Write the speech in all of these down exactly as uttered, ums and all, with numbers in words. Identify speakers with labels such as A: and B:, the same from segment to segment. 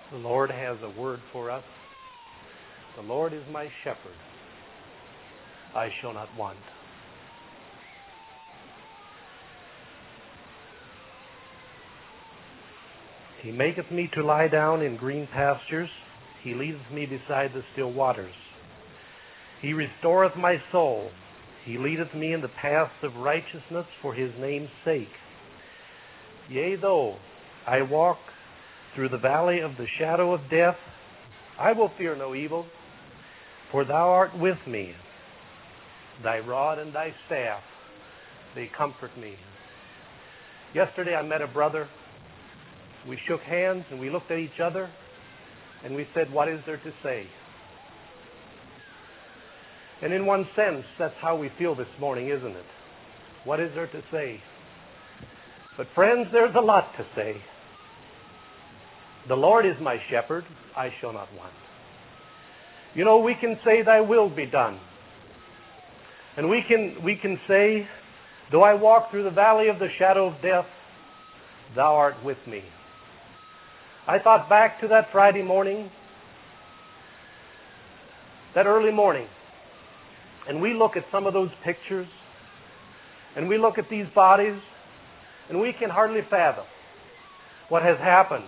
A: The Lord has a word for us. The Lord is my shepherd. I shall not want. He maketh me to lie down in green pastures. He leadeth me beside the still waters. He restoreth my soul. He leadeth me in the paths of righteousness for his name's sake. Yea, though I walk through the valley of the shadow of death, I will fear no evil, for thou art with me. Thy rod and thy staff, they comfort me. Yesterday I met a brother. We shook hands and we looked at each other and we said, what is there to say? And in one sense, that's how we feel this morning, isn't it? What is there to say? But friends, there's a lot to say. The Lord is my shepherd, I shall not want. You know, we can say, thy will be done. And we can, we can say, though I walk through the valley of the shadow of death, thou art with me. I thought back to that Friday morning, that early morning, and we look at some of those pictures, and we look at these bodies, and we can hardly fathom what has happened.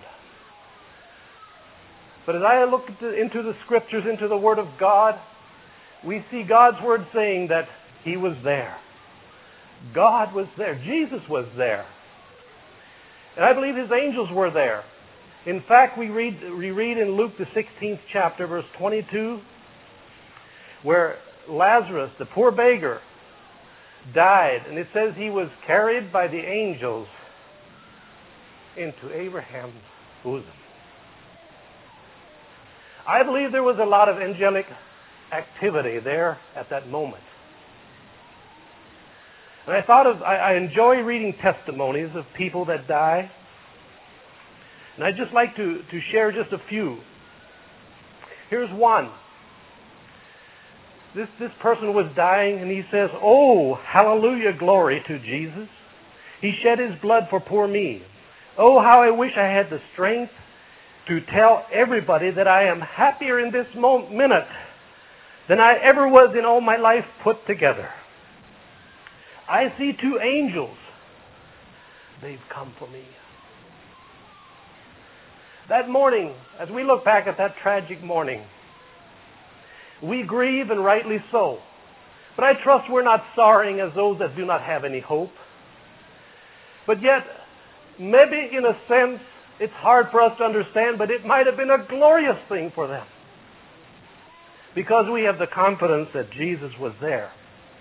A: But as I look into the Scriptures, into the Word of God, we see God's Word saying that He was there. God was there. Jesus was there. And I believe His angels were there. In fact, we read, we read in Luke the sixteenth chapter, verse twenty-two, where Lazarus, the poor beggar, died. And it says he was carried by the angels into Abraham's bosom. I believe there was a lot of angelic activity there at that moment. And I thought of, I, I enjoy reading testimonies of people that die. And I'd just like to, to share just a few. Here's one. This, this person was dying and he says, oh, hallelujah, glory to Jesus. He shed his blood for poor me. Oh, how I wish I had the strength to tell everybody that I am happier in this moment, minute than I ever was in all my life put together. I see two angels. They've come for me. That morning, as we look back at that tragic morning, we grieve, and rightly so. But I trust we're not sorrowing as those that do not have any hope. But yet, maybe in a sense, it's hard for us to understand, but it might have been a glorious thing for them. Because we have the confidence that Jesus was there.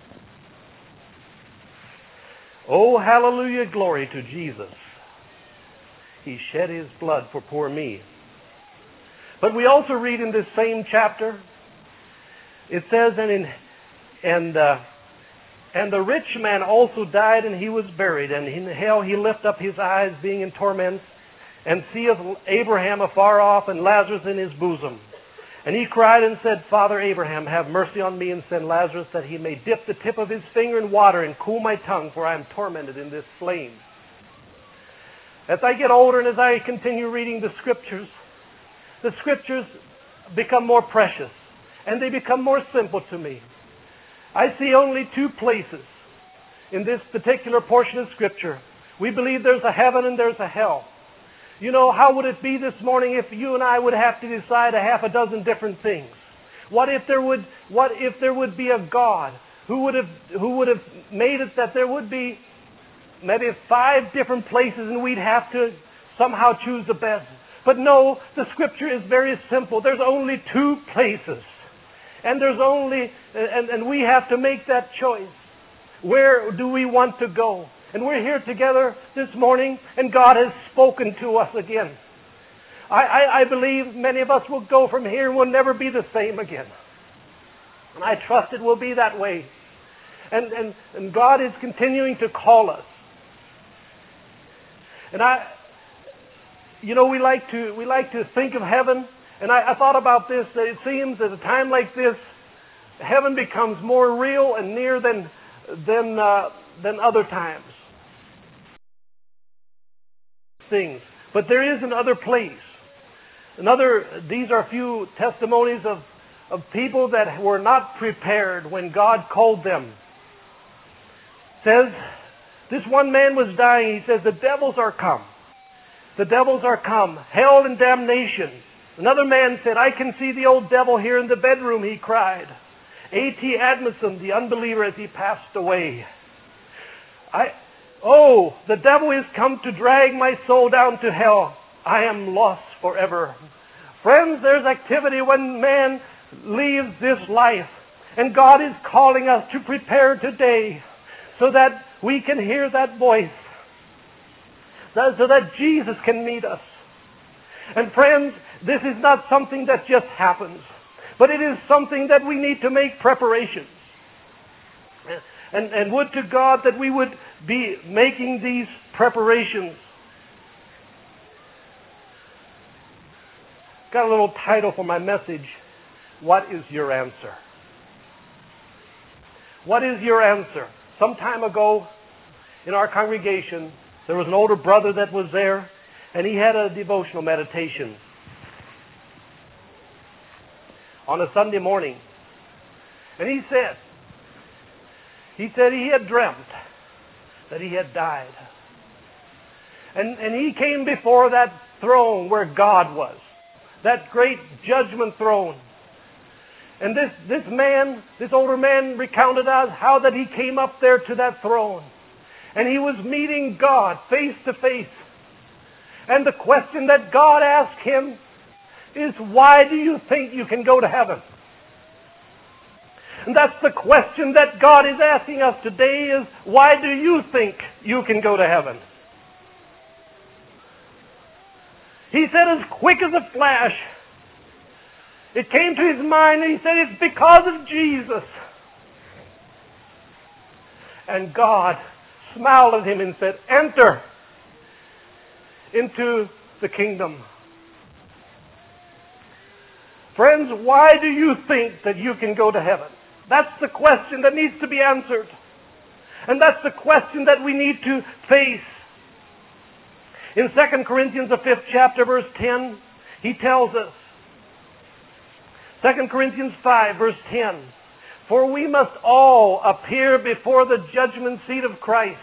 A: Oh, hallelujah, glory to Jesus. He shed his blood for poor me. But we also read in this same chapter, it says, and in and uh, and the rich man also died, and he was buried, and in hell he lifted up his eyes, being in torment, and seeth Abraham afar off, and Lazarus in his bosom. And he cried and said, Father Abraham, have mercy on me, and send Lazarus, that he may dip the tip of his finger in water and cool my tongue, for I am tormented in this flame. As I get older and as I continue reading the Scriptures, the Scriptures become more precious, and they become more simple to me. I see only two places in this particular portion of Scripture. We believe there's a heaven and there's a hell. You know, how would it be this morning if you and I would have to decide a half a dozen different things? What if there would, what if there would be a God who would have, who would have made it that there would be maybe five different places and we'd have to somehow choose the best? But no, the Scripture is very simple. There's only two places. And there's only, and, and we have to make that choice. Where do we want to go? And we're here together this morning, and God has spoken to us again. I, I, I believe many of us will go from here and will never be the same again. And I trust it will be that way. And, and, and God is continuing to call us. And I, you know, we like to, we like to think of heaven. And I, I thought about this, that it seems at a time like this, heaven becomes more real and near than, than, uh, than other times. Things. But there is another place. Another, these are a few testimonies of, of people that were not prepared when God called them. It says, this one man was dying. He says, the devils are come. The devils are come. Hell and damnation. Another man said, I can see the old devil here in the bedroom, he cried. A T Admison, the unbeliever, as he passed away. I, oh, the devil is come to drag my soul down to hell. I am lost forever. Friends, there's activity when man leaves this life. And God is calling us to prepare today so that we can hear that voice. So that Jesus can meet us. And friends, this is not something that just happens. But it is something that we need to make preparations. And, and would to God that we would be making these preparations. Got a little title for my message. What is your answer? What is your answer? Some time ago in our congregation, there was an older brother that was there, and he had a devotional meditation on a Sunday morning. And he said, he said he had dreamt that he had died. And, and he came before that throne where God was, that great judgment throne. And this, this man, this older man recounted us how that he came up there to that throne. And he was meeting God face to face. And the question that God asked him is, why do you think you can go to heaven? And that's the question that God is asking us today is, why do you think you can go to heaven? He said as quick as a flash, it came to his mind, and he said, it's because of Jesus. And God smiled at him and said, enter into the kingdom. Friends, why do you think that you can go to heaven? That's the question that needs to be answered. And that's the question that we need to face. In Second Corinthians, the fifth chapter, verse ten, he tells us, Second Corinthians five, verse ten, for we must all appear before the judgment seat of Christ,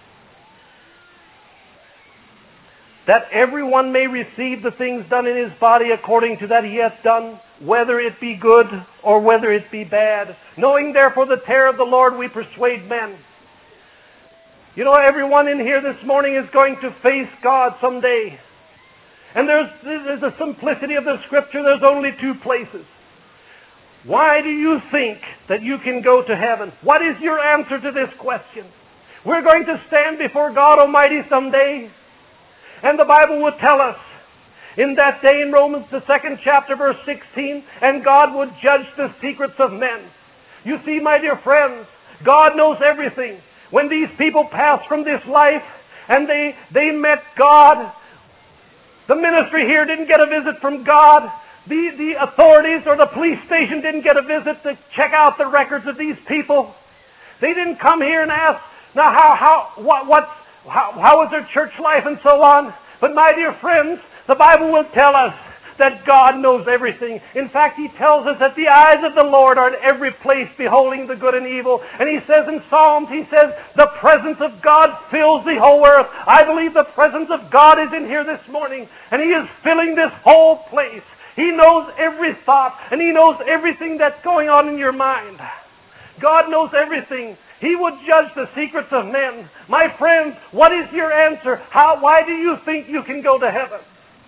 A: that everyone may receive the things done in his body according to that he hath done, whether it be good or whether it be bad. Knowing therefore the terror of the Lord, we persuade men. You know, everyone in here this morning is going to face God someday. And there's, there's the simplicity of the Scripture. There's only two places. Why do you think that you can go to heaven? What is your answer to this question? We're going to stand before God Almighty someday. And the Bible will tell us in that day in Romans, the second chapter, verse sixteen, and God would judge the secrets of men. You see, my dear friends, God knows everything. When these people passed from this life and they, they met God, the ministry here didn't get a visit from God. The, the authorities or the police station didn't get a visit to check out the records of these people. They didn't come here and ask, now how, how, what, what's, how, how is their church life and so on. But my dear friends, the Bible will tell us that God knows everything. In fact, He tells us that the eyes of the Lord are in every place, beholding the good and evil. And He says in Psalms, He says, the presence of God fills the whole earth. I believe the presence of God is in here this morning, and He is filling this whole place. He knows every thought, and He knows everything that's going on in your mind. God knows everything. He would judge the secrets of men. My friends, what is your answer? How, why do you think you can go to heaven?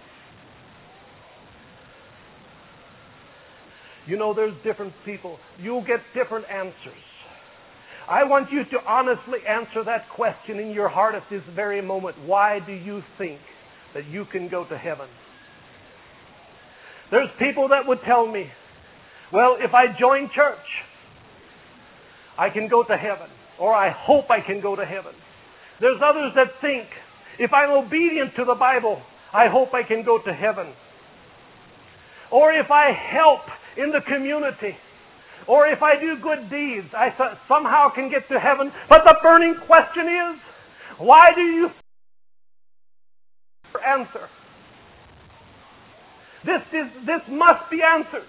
A: You know, there's different people. You'll get different answers. I want you to honestly answer that question in your heart at this very moment. Why do you think that you can go to heaven? There's people that would tell me, well, if I join church, I can go to heaven, or I hope I can go to heaven. There's others that think, if I'm obedient to the Bible, I hope I can go to heaven. Or if I help in the community, or if I do good deeds, I th- somehow can get to heaven. But the burning question is, why do you answer? This is, this must be answered.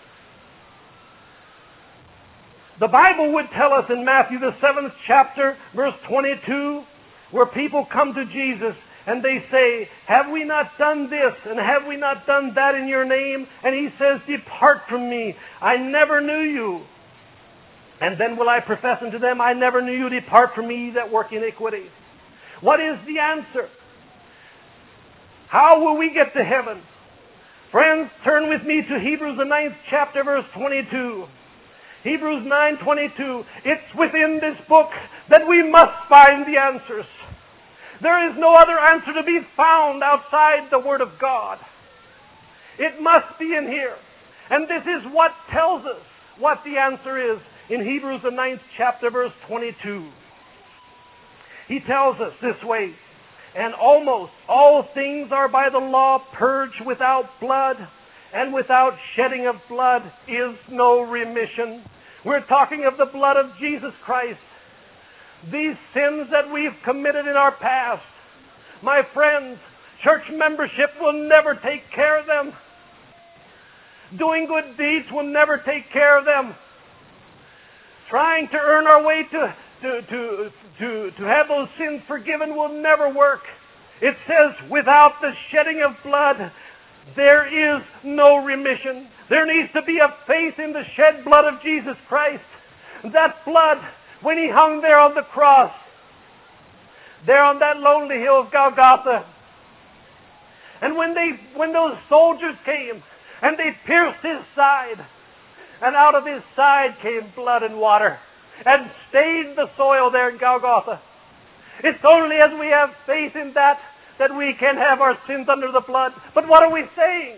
A: The Bible would tell us in Matthew the seventh chapter, verse twenty-two, where people come to Jesus and they say, have we not done this and have we not done that in your name? And he says, depart from me, I never knew you. And then will I profess unto them, I never knew you, depart from me, ye that work iniquity. What is the answer? How will we get to heaven? Friends, turn with me to Hebrews the ninth chapter, verse twenty-two. Hebrews nine twenty-two. It's within this book that we must find the answers. There is no other answer to be found outside the Word of God. It must be in here. And this is what tells us what the answer is in Hebrews the ninth chapter, verse twenty-two. He tells us this way, and almost all things are by the law purged without blood, and without shedding of blood is no remission. We're talking of the blood of Jesus Christ. These sins that we've committed in our past, my friends, church membership will never take care of them. Doing good deeds will never take care of them. Trying to earn our way to, to, to, to, to have those sins forgiven will never work. It says, without the shedding of blood, there is no remission. There needs to be a faith in the shed blood of Jesus Christ. That blood, when He hung there on the cross, there on that lonely hill of Golgotha, and when they, when those soldiers came and they pierced His side, and out of His side came blood and water, and stained the soil there in Golgotha. It's only as we have faith in that that we can have our sins under the blood. But what are we saying?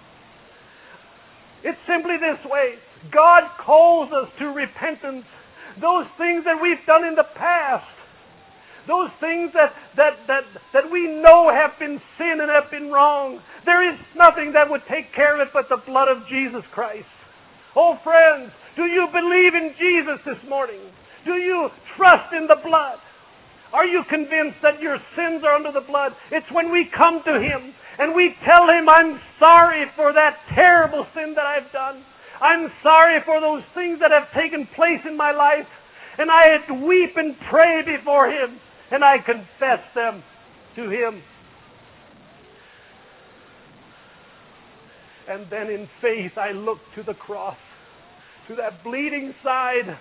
A: It's simply this way. God calls us to repentance. Those things that we've done in the past, those things that, that, that, that we know have been sin and have been wrong, there is nothing that would take care of it but the blood of Jesus Christ. Oh friends, do you believe in Jesus this morning? Do you trust in the blood? Are you convinced that your sins are under the blood? It's when we come to Him and we tell Him, I'm sorry for that terrible sin that I've done. I'm sorry for those things that have taken place in my life. And I had to weep and pray before Him. And I confess them to Him. And then in faith I look to the cross, to that bleeding side,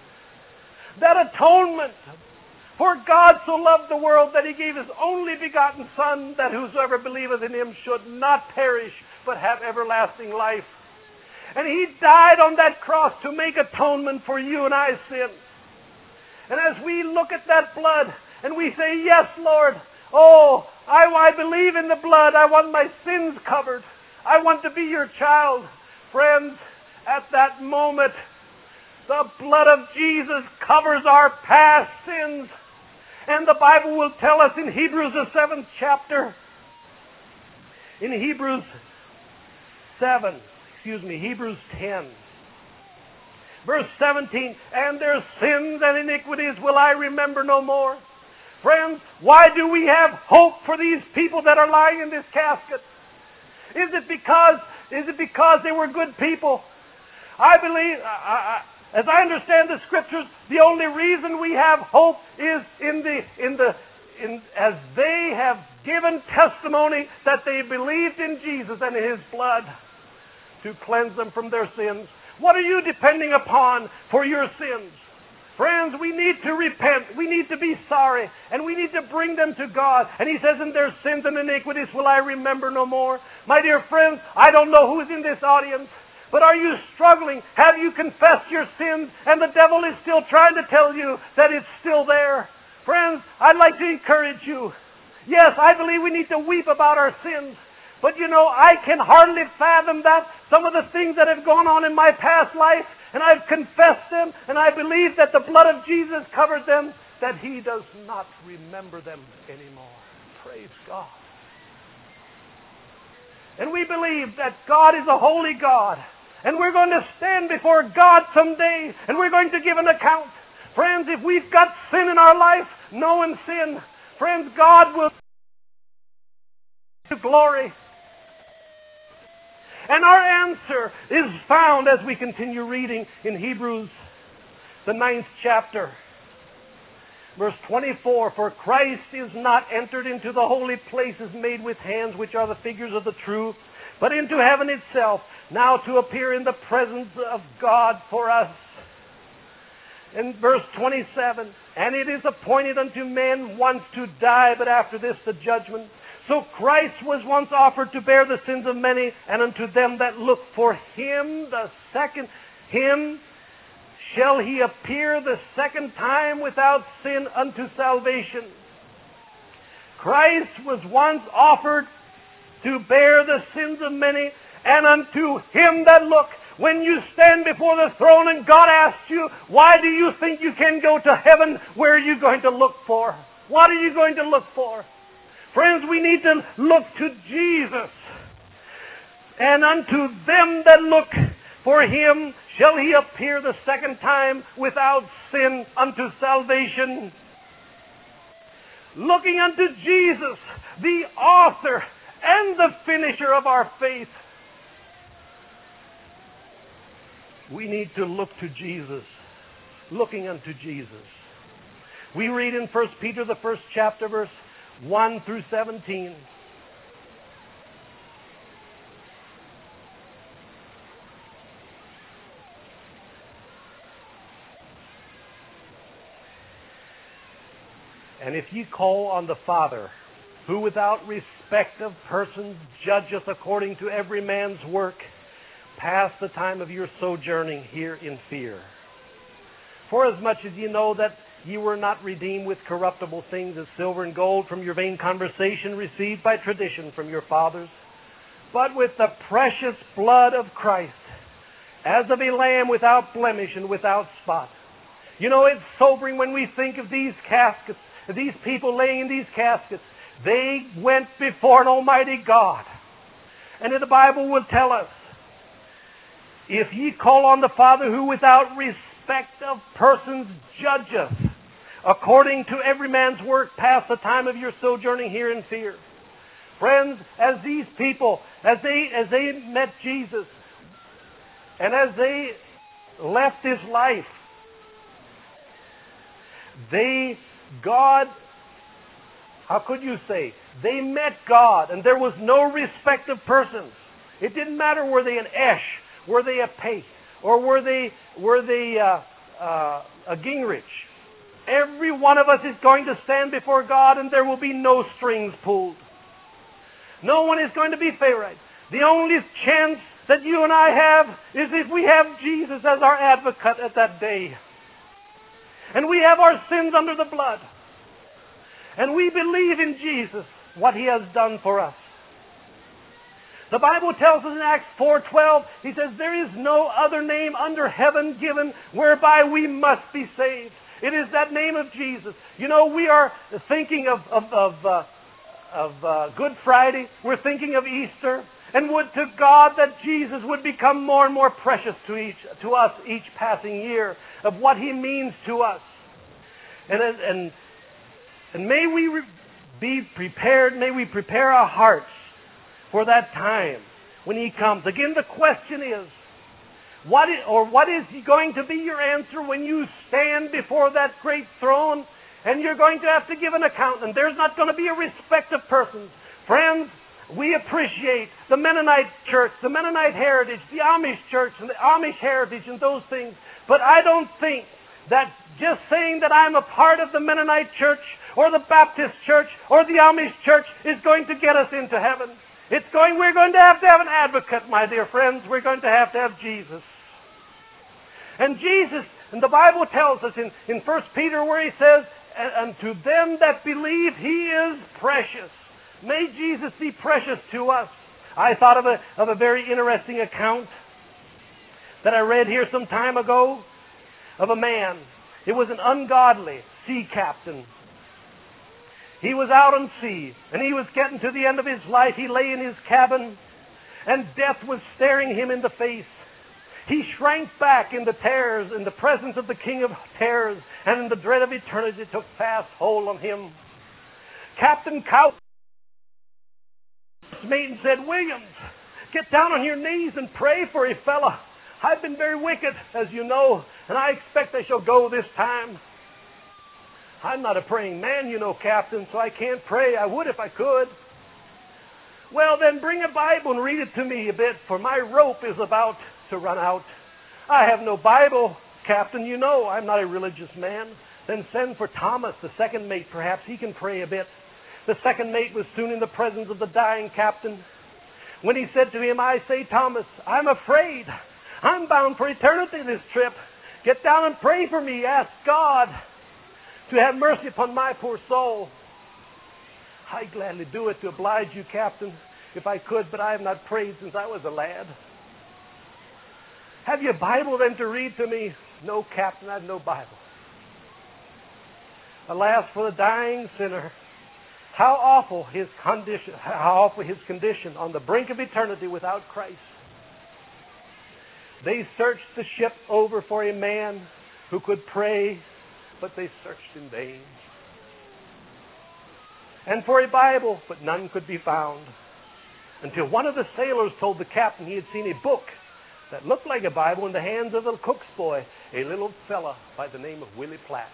A: that atonement. For God so loved the world that He gave His only begotten Son, that whosoever believeth in Him should not perish, but have everlasting life. And He died on that cross to make atonement for you and I's sins. And as we look at that blood, and we say, yes, Lord, oh, I, I believe in the blood. I want my sins covered. I want to be your child. Friends, at that moment, the blood of Jesus covers our past sins. And the Bible will tell us in Hebrews the seventh chapter, in Hebrews seven, excuse me, Hebrews ten, verse seventeen, and their sins and iniquities will I remember no more. Friends, why do we have hope for these people that are lying in this casket? Is it because, is it because they were good people? I believe, I, I, as I understand the Scriptures, the only reason we have hope is in the, in the, in, as they have given testimony that they believed in Jesus and His blood to cleanse them from their sins. What are you depending upon for your sins? Friends, we need to repent. We need to be sorry. And we need to bring them to God. And He says, in their sins and iniquities will I remember no more. My dear friends, I don't know who's in this audience, but are you struggling? Have you confessed your sins? And the devil is still trying to tell you that it's still there. Friends, I'd like to encourage you. Yes, I believe we need to weep about our sins. But you know, I can hardly fathom that. Some of the things that have gone on in my past life, and I've confessed them, and I believe that the blood of Jesus covered them, that He does not remember them anymore. Praise God. And we believe that God is a holy God. And we're going to stand before God someday, and we're going to give an account. Friends, if we've got sin in our life, known sin, friends, God will give glory. And our answer is found as we continue reading in Hebrews, the ninth chapter. Verse twenty-four, for Christ is not entered into the holy places made with hands, which are the figures of the true, but into heaven itself, now to appear in the presence of God for us. In verse twenty-seven, and it is appointed unto men once to die, but after this the judgment. So Christ was once offered to bear the sins of many, and unto them that look for Him, the second, Him shall He appear the second time without sin unto salvation. Christ was once offered to bear the sins of many, and unto Him that look. When you stand before the throne and God asks you, why do you think you can go to heaven? Where are you going to look for? What are you going to look for? Friends, we need to look to Jesus. And unto them that look for Him shall He appear the second time without sin unto salvation. Looking unto Jesus, the author and the finisher of our faith. We need to look to Jesus, looking unto Jesus. We read in First Peter, the first chapter, verse one through seventeen. And if ye call on the Father, who without respect of persons judgeth according to every man's work, pass the time of your sojourning here in fear. Forasmuch as ye know that ye were not redeemed with corruptible things as silver and gold from your vain conversation received by tradition from your fathers, but with the precious blood of Christ, as of a lamb without blemish and without spot. You know, it's sobering when we think of these caskets, these people laying in these caskets. They went before an almighty God. And the Bible will tell us, if ye call on the Father who without respect of persons judgeth, according to every man's work, pass the time of your sojourning here in fear. Friends, as these people, as they, as they met Jesus, and as they left this life, they, God, how could you say, they met God, and there was no respect of persons. It didn't matter were they an Esh, were they a Pate, or were they were they uh, uh, a Gingrich. Every one of us is going to stand before God, and there will be no strings pulled. No one is going to be Pharisee. The only chance that you and I have is if we have Jesus as our advocate at that day. And we have our sins under the blood. And we believe in Jesus, what He has done for us. The Bible tells us in Acts four twelve, He says, there is no other name under heaven given whereby we must be saved. It is that name of Jesus. You know, we are thinking of, of, of, uh, of uh, Good Friday. We're thinking of Easter. And would to God that Jesus would become more and more precious to each to us each passing year of what He means to us. And, and, and may we re- be prepared, may we prepare our hearts for that time when He comes. Again, the question is, what is, or what is going to be your answer when you stand before that great throne and you're going to have to give an account, and there's not going to be a respect of persons. Friends, we appreciate the Mennonite church, the Mennonite heritage, the Amish church, and the Amish heritage and those things, but I don't think that just saying that I'm a part of the Mennonite church or the Baptist church or the Amish church is going to get us into heaven. It's going, we're going to have to have an advocate, my dear friends. We're going to have to have Jesus. And Jesus, and the Bible tells us in, in First Peter where He says, and to them that believe He is precious. May Jesus be precious to us. I thought of a, of a very interesting account that I read here some time ago of a man. It was an ungodly sea captain. He was out on sea, and he was getting to the end of his life. He lay in his cabin, and death was staring him in the face. He shrank back in the terrors, in the presence of the King of terrors, and in the dread of eternity took fast hold on him. Captain Cow mate and said, Williams, get down on your knees and pray for a fella. I've been very wicked, as you know, and I expect I shall go this time. I'm not a praying man, you know, Captain, so I can't pray. I would if I could. Well, then bring a Bible and read it to me a bit, for my rope is about to run out. I have no Bible, Captain, you know. I'm not a religious man. Then send for Thomas, the second mate. Perhaps he can pray a bit. The second mate was soon in the presence of the dying captain. When he said to him, I say, Thomas, I'm afraid. I'm bound for eternity this trip. Get down and pray for me. Ask God to have mercy upon my poor soul. I'd gladly do it to oblige you, Captain, if I could, but I have not prayed since I was a lad. Have you a Bible then to read to me? No, Captain, I have no Bible. Alas, for the dying sinner, how awful his condition, how awful his condition on the brink of eternity without Christ. They searched the ship over for a man who could pray, but they searched in vain. And for a Bible, but none could be found. Until one of the sailors told the captain he had seen a book that looked like a Bible in the hands of the cook's boy, a little fella by the name of Willie Platt.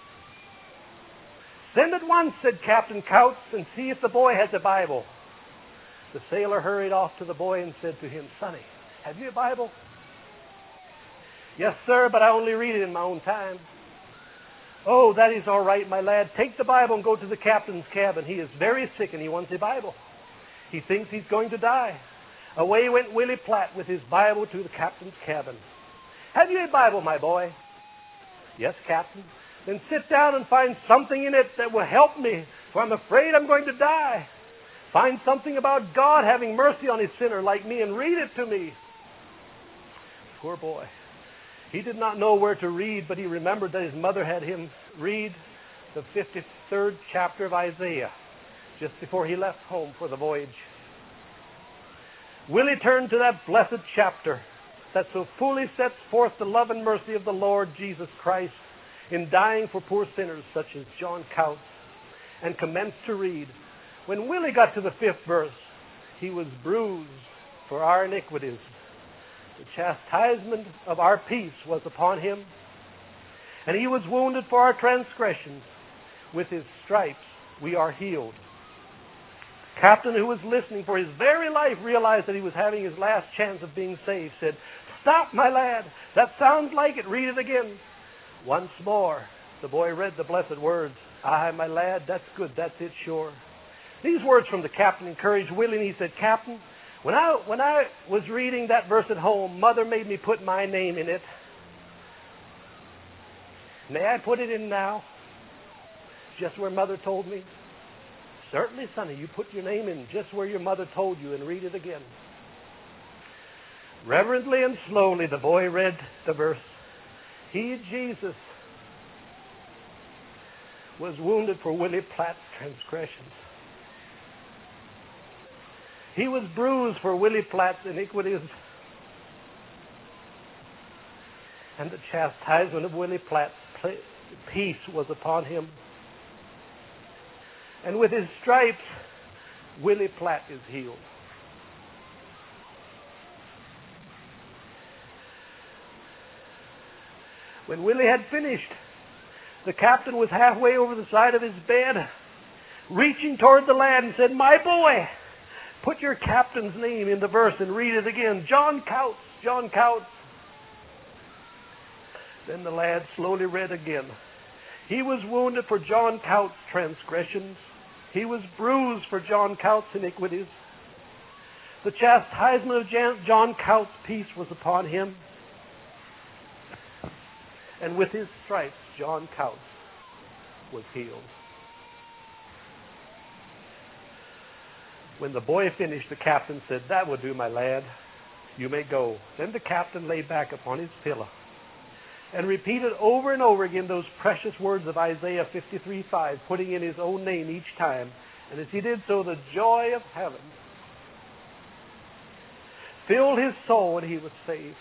A: Send at once, said Captain Couts, and see if the boy has a Bible. The sailor hurried off to the boy and said to him, Sonny, have you a Bible? Yes, sir, but I only read it in my own time. Oh, that is all right, my lad. Take the Bible and go to the captain's cabin. He is very sick and he wants a Bible. He thinks he's going to die. Away went Willie Platt with his Bible to the captain's cabin. Have you a Bible, my boy? Yes, Captain. Then sit down and find something in it that will help me, for I'm afraid I'm going to die. Find something about God having mercy on a sinner like me and read it to me. Poor boy. He did not know where to read, but he remembered that his mother had him read the fifty-third chapter of Isaiah just before he left home for the voyage. Willie turned to that blessed chapter that so fully sets forth the love and mercy of the Lord Jesus Christ in dying for poor sinners such as John Couts, and commenced to read. When Willie got to the fifth verse, he was bruised for our iniquities. The chastisement of our peace was upon him, and he was wounded for our transgressions. With his stripes we are healed. The captain, who was listening for his very life, realized that he was having his last chance of being saved, said, Stop, my lad. That sounds like it. Read it again. Once more, the boy read the blessed words. Aye, my lad, that's good. That's it, sure. These words from the captain encouraged Willie, and he said, Captain, when I, when I was reading that verse at home, Mother made me put my name in it. May I put it in now? Just where Mother told me? Certainly, Sonny, you put your name in just where your mother told you and read it again. Reverently and slowly, the boy read the verse. He, Jesus, was wounded for Willie Platt's transgressions. He was bruised for Willie Platt's iniquities. And the chastisement of Willie Platt's peace was upon him. And with his stripes, Willie Platt is healed. When Willie had finished, the captain was halfway over the side of his bed, reaching toward the lad and said, My boy, put your captain's name in the verse and read it again. John Couts, John Couts. Then the lad slowly read again. He was wounded for John Couts' transgressions. He was bruised for John Couts' iniquities. The chastisement of John Couts' peace was upon him. And with his stripes, John Couts was healed. When the boy finished, the captain said, That will do, my lad. You may go. Then the captain lay back upon his pillow and repeated over and over again those precious words of Isaiah fifty-three five, putting in his own name each time. And as he did so, the joy of heaven filled his soul and he was saved.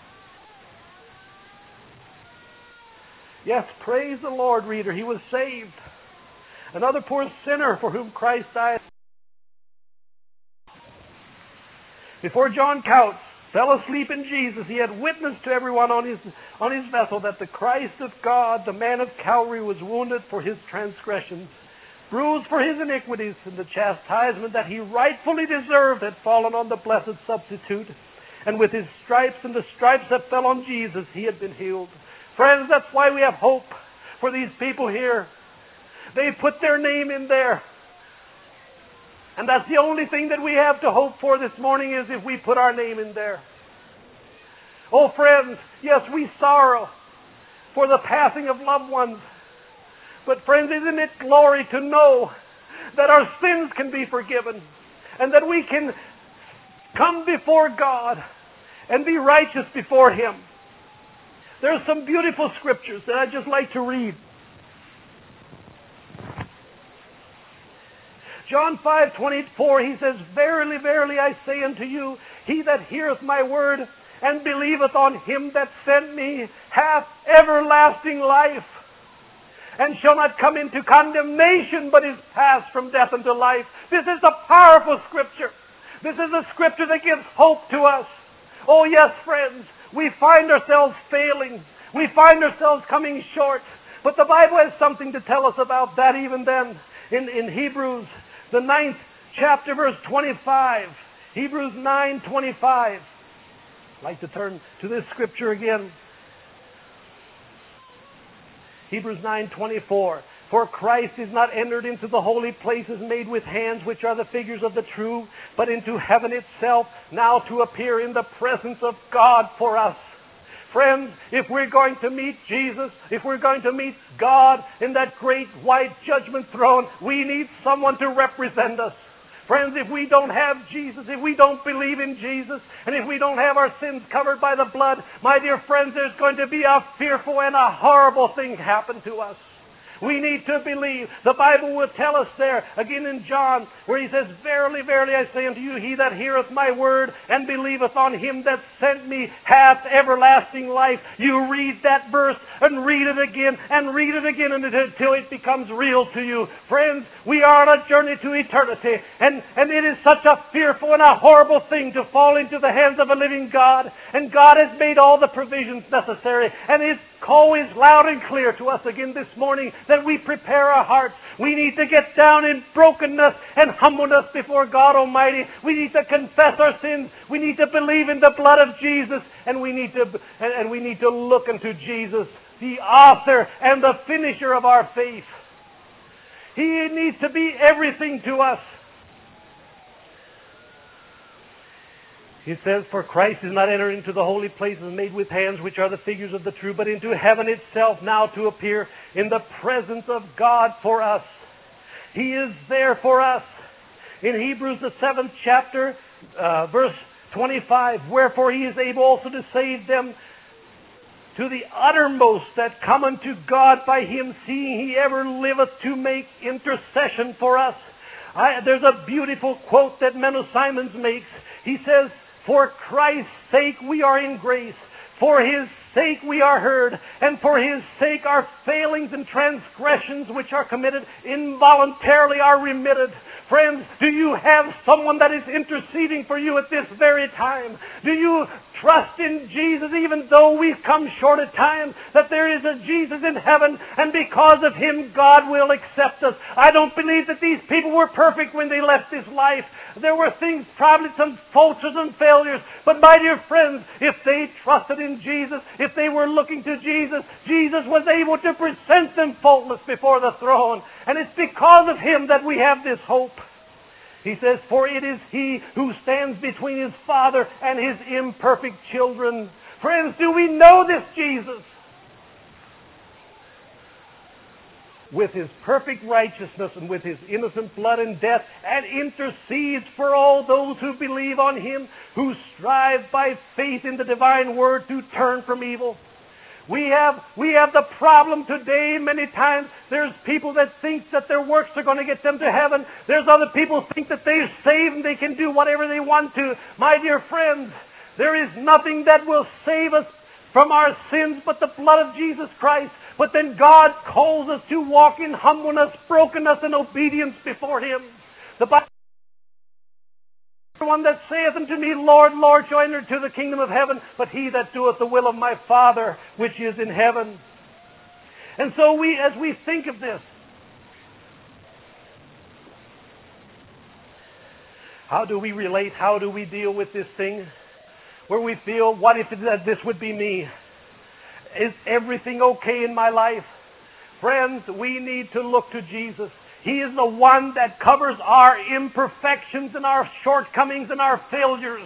A: Yes, praise the Lord, reader. He was saved. Another poor sinner for whom Christ died. Before John Coutts fell asleep in Jesus, he had witnessed to everyone on his, on his vessel that the Christ of God, the man of Calvary, was wounded for his transgressions, bruised for his iniquities, and the chastisement that he rightfully deserved had fallen on the blessed substitute. And with his stripes and the stripes that fell on Jesus, he had been healed. Friends, that's why we have hope for these people here. They put their name in there. And that's the only thing that we have to hope for this morning, is if we put our name in there. Oh, friends, yes, we sorrow for the passing of loved ones. But friends, isn't it glory to know that our sins can be forgiven and that we can come before God and be righteous before Him? There's some beautiful scriptures that I'd just like to read. John five twenty-four, he says, Verily, verily, I say unto you, he that heareth my word and believeth on him that sent me hath everlasting life, and shall not come into condemnation, but is passed from death unto life. This is a powerful scripture. This is a scripture that gives hope to us. Oh yes, friends, we find ourselves failing. We find ourselves coming short. But the Bible has something to tell us about that even then. In, in Hebrews, the ninth chapter, verse twenty-five. Hebrews nine twenty-five. I'd like to turn to this scripture again. Hebrews nine twenty-four. For Christ is not entered into the holy places made with hands, which are the figures of the true, but into heaven itself, now to appear in the presence of God for us. Friends, if we're going to meet Jesus, if we're going to meet God in that great white judgment throne, we need someone to represent us. Friends, if we don't have Jesus, if we don't believe in Jesus, and if we don't have our sins covered by the blood, my dear friends, there's going to be a fearful and a horrible thing happen to us. We need to believe. The Bible will tell us there, again in John, where he says, Verily, verily, I say unto you, he that heareth my word and believeth on him that sent me hath everlasting life. You read that verse and read it again and read it again until it becomes real to you. Friends, we are on a journey to eternity, and, and it is such a fearful and a horrible thing to fall into the hands of a living God. And God has made all the provisions necessary, and His call is loud and clear to us again this morning that we prepare our hearts. We need to get down in brokenness and humbleness before God Almighty. We need to confess our sins. We need to believe in the blood of Jesus, and we need to and, and we need to look unto Jesus, the author and the finisher of our faith. He needs to be everything to us. He says, For Christ is not entered into the holy places made with hands, which are the figures of the true, but into heaven itself, now to appear in the presence of God for us. He is there for us. In Hebrews, the seventh chapter, uh, verse twenty-five, Wherefore He is able also to save them to the uttermost that come unto God by Him, seeing He ever liveth to make intercession for us. I, there's a beautiful quote that Menno Simons makes. He says, For Christ's sake we are in grace, for His sake we are heard, and for His sake our failings and transgressions which are committed involuntarily are remitted. Friends, do you have someone that is interceding for you at this very time? Do you trust in Jesus even though we've come short at times, that there is a Jesus in heaven, and because of Him God will accept us? I don't believe that these people were perfect when they left this life. There were things, probably some faults and failures. But my dear friends, if they trusted in Jesus, if they were looking to Jesus, Jesus was able to present them faultless before the throne. And it's because of Him that we have this hope. He says, For it is He who stands between His Father and His imperfect children. Friends, do we know this Jesus? With His perfect righteousness and with His innocent blood and death, and intercedes for all those who believe on Him, who strive by faith in the divine word to turn from evil. We have, we have the problem today many times. There's people that think that their works are going to get them to heaven. There's other people who think that they're saved and they can do whatever they want to. My dear friends, there is nothing that will save us from our sins but the blood of Jesus Christ. But then God calls us to walk in humbleness, brokenness, and obedience before Him. The Bible one that saith unto me, Lord, Lord, shall enter into the kingdom of heaven, but he that doeth the will of my Father which is in heaven. And so we, as we think of this, how do we relate? How do we deal with this thing? Where we feel, what if that this would be me? Is everything okay in my life? Friends, we need to look to Jesus. He is the one that covers our imperfections and our shortcomings and our failures.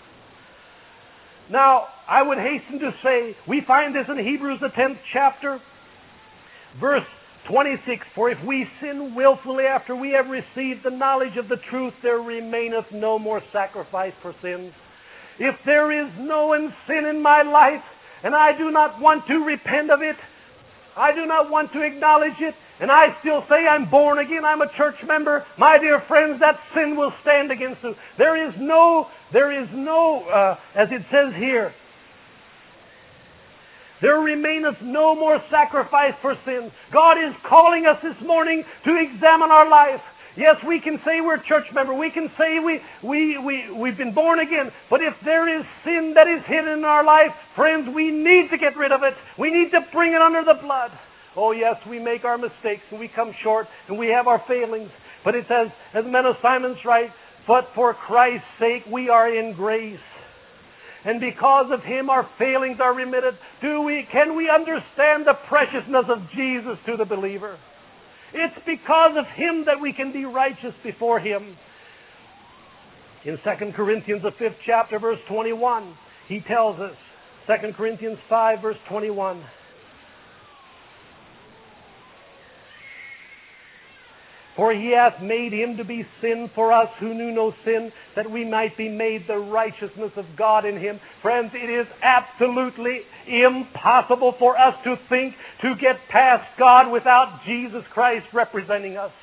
A: Now, I would hasten to say, we find this in Hebrews the tenth chapter, verse twenty-six. For if we sin willfully after we have received the knowledge of the truth, there remaineth no more sacrifice for sins. If there is no sin in my life, and I do not want to repent of it, I do not want to acknowledge it, and I still say I'm born again, I'm a church member, my dear friends, that sin will stand against you. There is no, there is no, uh, as it says here, there remaineth no more sacrifice for sins. God is calling us this morning to examine our life. Yes, we can say we're a church member. We can say we, we, we, we've been born again. But if there is sin that is hidden in our life, friends, we need to get rid of it. We need to bring it under the blood. Oh, yes, we make our mistakes and we come short and we have our failings. But it says, as men of Simon's right, but for Christ's sake we are in grace. And because of Him our failings are remitted. Do we, can we understand the preciousness of Jesus to the believer? It's because of Him that we can be righteous before Him. In Second Corinthians, the fifth chapter, verse twenty-one, he tells us, Second Corinthians five, verse twenty-one, for He hath made Him to be sin for us who knew no sin, that we might be made the righteousness of God in Him. Friends, it is absolutely impossible for us to think to get past God without Jesus Christ representing us.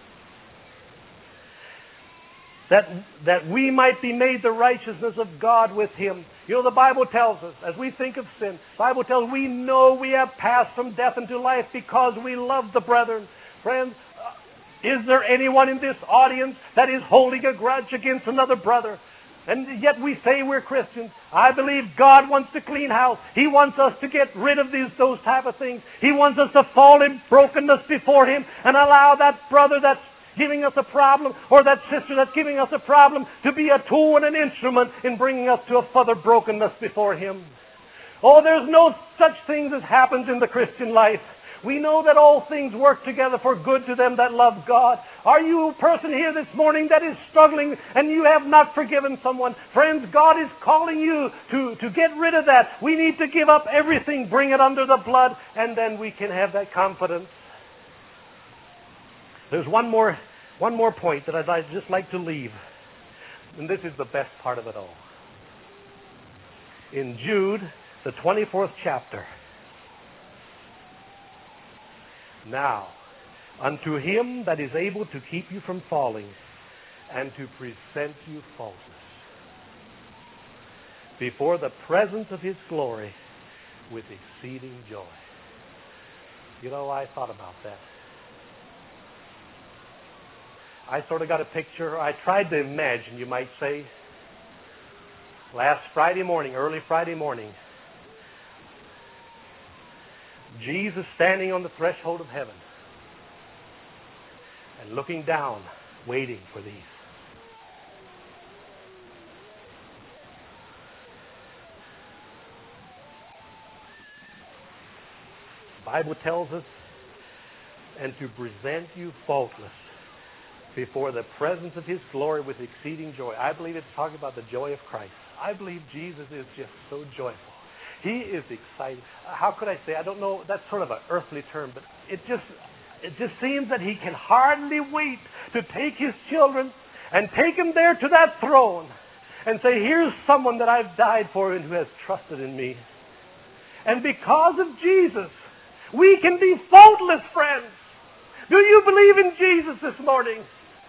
A: That, that we might be made the righteousness of God with Him. You know, the Bible tells us, as we think of sin, the Bible tells us we know we have passed from death into life because we love the brethren. Friends, is there anyone in this audience that is holding a grudge against another brother? And yet we say we're Christians. I believe God wants to clean house. He wants us to get rid of these, those type of things. He wants us to fall in brokenness before Him and allow that brother that's giving us a problem or that sister that's giving us a problem to be a tool and an instrument in bringing us to a further brokenness before Him. Oh, there's no such things as happens in the Christian life. We know that all things work together for good to them that love God. Are you a person here this morning that is struggling and you have not forgiven someone? Friends, God is calling you to, to get rid of that. We need to give up everything, bring it under the blood, and then we can have that confidence. There's one more, one more point that I'd like, just like to leave. And this is the best part of it all. In Jude, the twenty-fourth chapter, now, unto Him that is able to keep you from falling and to present you faultless before the presence of His glory with exceeding joy. You know, I thought about that. I sort of got a picture. I tried to imagine, you might say, last Friday morning, early Friday morning, Jesus standing on the threshold of heaven and looking down, waiting for these. The Bible tells us, and to present you faultless before the presence of His glory with exceeding joy. I believe it's talking about the joy of Christ. I believe Jesus is just so joyful. He is excited. How could I say? I don't know. That's sort of an earthly term, but it just it just seems that He can hardly wait to take His children and take them there to that throne and say, here's someone that I've died for and who has trusted in me. And because of Jesus, we can be faultless, friends. Do you believe in Jesus this morning?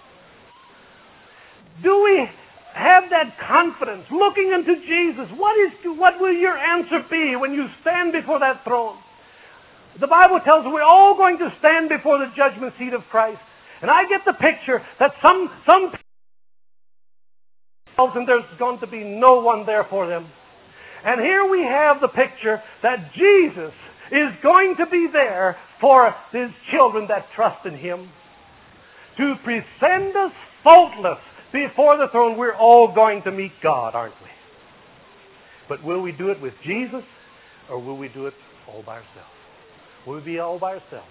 A: Do we have that confidence, looking unto Jesus? What is, what will your answer be when you stand before that throne? The Bible tells us we're all going to stand before the judgment seat of Christ. And I get the picture that some, some and there's going to be no one there for them. And here we have the picture that Jesus is going to be there for His children that trust in Him, to present us faultless before the throne. We're all going to meet God, aren't we? But will we do it with Jesus, or will we do it all by ourselves? Will we be all by ourselves?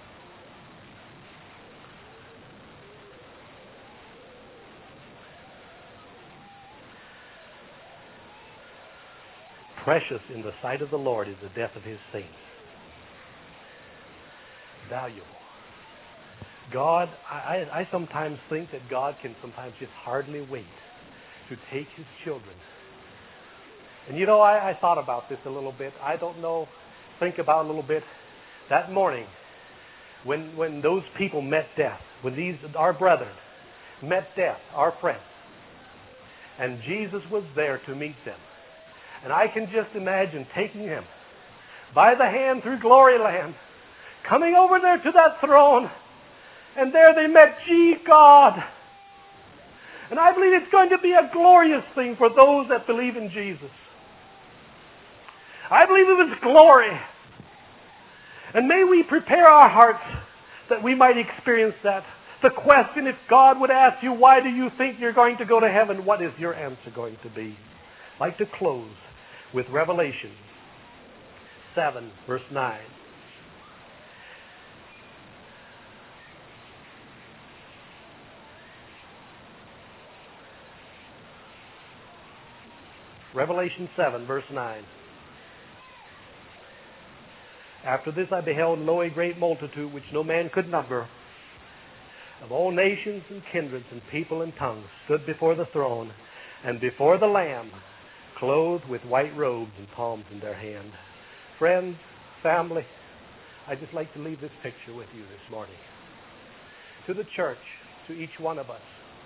A: Precious in the sight of the Lord is the death of His saints. Valuable. God, I, I sometimes think that God can sometimes just hardly wait to take His children. And you know, I, I thought about this a little bit. I don't know, think about a little bit. That morning, when when those people met death, when these, our brethren, met death, our friends, and Jesus was there to meet them. And I can just imagine taking Him by the hand through glory land, coming over there to that throne, and there they met, gee, God. And I believe it's going to be a glorious thing for those that believe in Jesus. I believe it was glory. And may we prepare our hearts that we might experience that. The question, if God would ask you, why do you think you're going to go to heaven? What is your answer going to be? I'd like to close with Revelation seven, verse nine. Revelation seven, verse nine. After this I beheld, lo, a great multitude, which no man could number, of all nations and kindreds and people and tongues, stood before the throne and before the Lamb, clothed with white robes and palms in their hand. Friends, family, I'd just like to leave this picture with you this morning. To the church, to each one of us.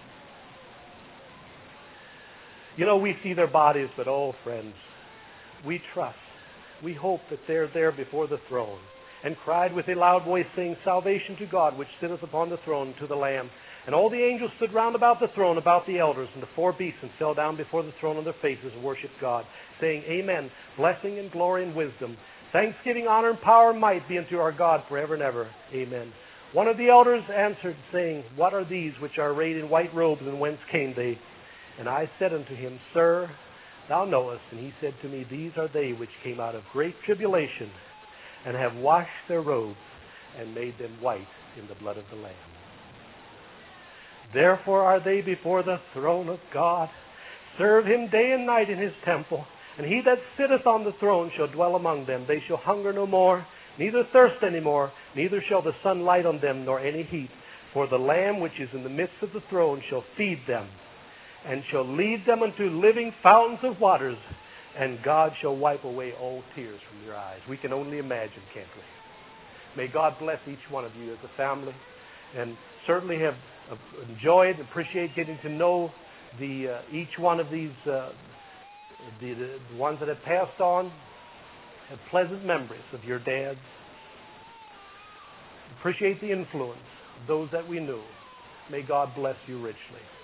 A: You know, we see their bodies, but oh, friends, we trust, we hope that they're there before the throne, and cried with a loud voice, saying, Salvation to God, which sitteth upon the throne, to the Lamb. And all the angels stood round about the throne, about the elders, and the four beasts, and fell down before the throne on their faces, and worshipped God, saying, Amen, blessing and glory and wisdom, thanksgiving, honor, and power, and might be unto our God forever and ever. Amen. One of the elders answered, saying, What are these which are arrayed in white robes, and whence came they? And I said unto him, Sir, thou knowest. And he said to me, These are they which came out of great tribulation, and have washed their robes, and made them white in the blood of the Lamb. Therefore are they before the throne of God. Serve Him day and night in His temple. And He that sitteth on the throne shall dwell among them. They shall hunger no more, neither thirst any more, neither shall the sun light on them, nor any heat. For the Lamb which is in the midst of the throne shall feed them, and shall lead them unto living fountains of waters, and God shall wipe away all tears from your eyes. We can only imagine, can't we? May God bless each one of you as a family, and certainly have enjoyed, appreciate getting to know the uh, each one of these, uh, the, the ones that have passed on, have pleasant memories of your dads. Appreciate the influence of those that we knew. May God bless you richly.